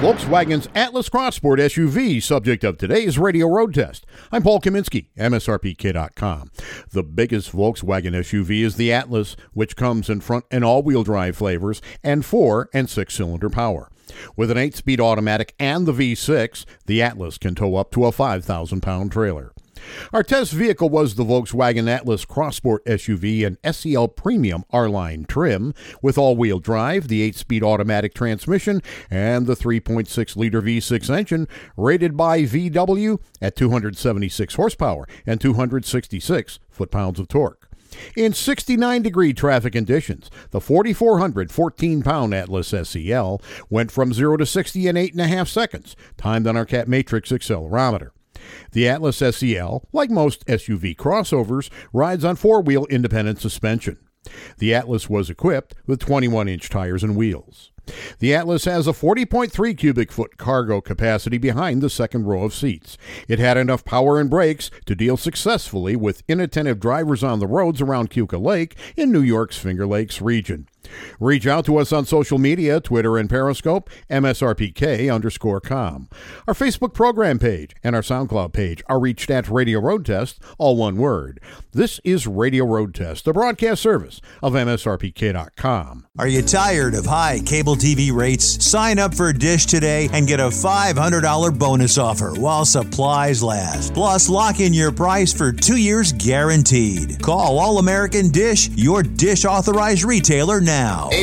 Volkswagen's Atlas Crossport SUV, subject of today's radio road test. I'm Paul Kaminsky, MSRPK.com. The biggest Volkswagen SUV is the Atlas, which comes in front and all-wheel drive flavors and 4- and 6-cylinder power. With an 8-speed automatic and the V6, the Atlas can tow up to a 5,000-pound trailer. Our test vehicle was the Volkswagen Atlas Crossport SUV and SEL Premium R-Line trim with all-wheel drive, the 8-speed automatic transmission, and the 3.6-liter V6 engine rated by VW at 276 horsepower and 266 foot-pounds of torque. In 69-degree traffic conditions, the 4,400 14-pound Atlas SEL went from 0 to 60 in 8.5 seconds, timed on our Cat Matrix accelerometer. The Atlas SEL, like most SUV crossovers, rides on 4-wheel independent suspension. The Atlas was equipped with 21-inch tires and wheels. The Atlas has a 40.3 cubic foot cargo capacity behind the second row of seats. It had enough power and brakes to deal successfully with inattentive drivers on the roads around Keuka Lake in New York's Finger Lakes region. Reach out to us on social media, Twitter and Periscope, MSRPK_com. Our Facebook program page and our SoundCloud page are reached at Radio Road Test, all one word. This is Radio Road Test, the broadcast service of MSRPK.com. Are you tired of high cable TV rates? Sign up for Dish today and get a $500 bonus offer while supplies last. Plus, lock in your price for 2 years guaranteed. Call All American Dish, your Dish authorized retailer now.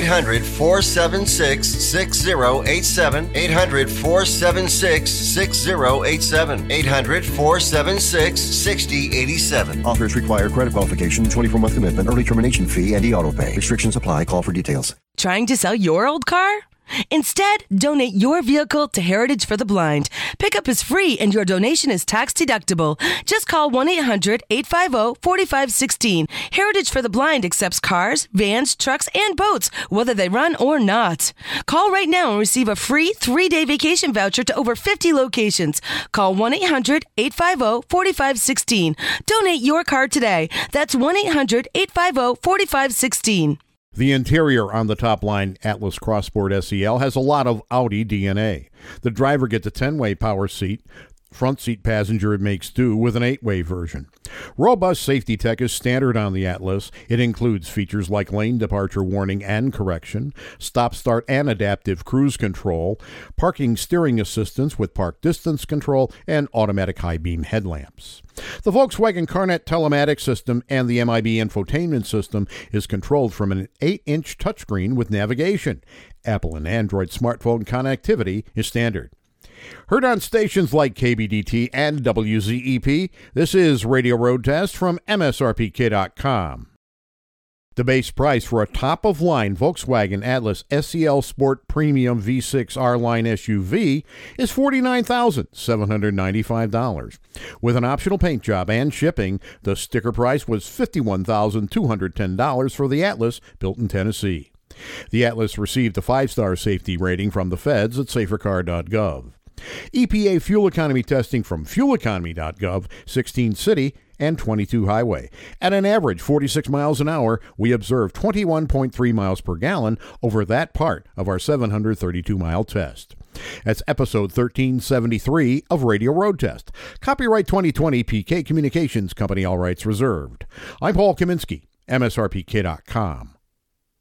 800-476-6087. 800-476-6087. 800-476-6087. Offers require credit qualification, 24-month commitment, early termination fee, and e-auto pay. Restrictions apply. Call for details. Trying to sell your old car? Instead, donate your vehicle to Heritage for the Blind. Pickup is free and your donation is tax deductible. Just call 1-800-850-4516. Heritage for the Blind accepts cars, vans, trucks, and boats, whether they run or not. Call right now and receive a free 3-day vacation voucher to over 50 locations. Call 1-800-850-4516. Donate your car today. That's 1-800-850-4516. The interior on the top-line Atlas Crossport SEL has a lot of Audi DNA. The driver gets a 10-way power seat. Front seat passenger makes do with an 8-way version. Robust safety tech is standard on the Atlas. It includes features like lane departure warning and correction, stop start and adaptive cruise control, parking steering assistance with park distance control, and automatic high beam headlamps. The Volkswagen CarNet telematics system and the MIB infotainment system is controlled from an 8-inch touchscreen with navigation. Apple and Android smartphone connectivity is standard. Heard on stations like KBDT and WZEP, this is Radio Road Test from MSRPK.com. The base price for a top-of-line Volkswagen Atlas SEL Sport Premium V6 R-Line SUV is $49,795. With an optional paint job and shipping, the sticker price was $51,210 for the Atlas, built in Tennessee. The Atlas received a 5-star safety rating from the feds at safercar.gov. EPA fuel economy testing from fueleconomy.gov, 16 city and 22 highway. At an average 46 miles an hour, we observed 21.3 miles per gallon over that part of our 732-mile test. That's episode 1373 of Radio Road Test. Copyright 2020 PK Communications Company, all rights reserved. I'm Paul Kaminsky, MSRPK.com.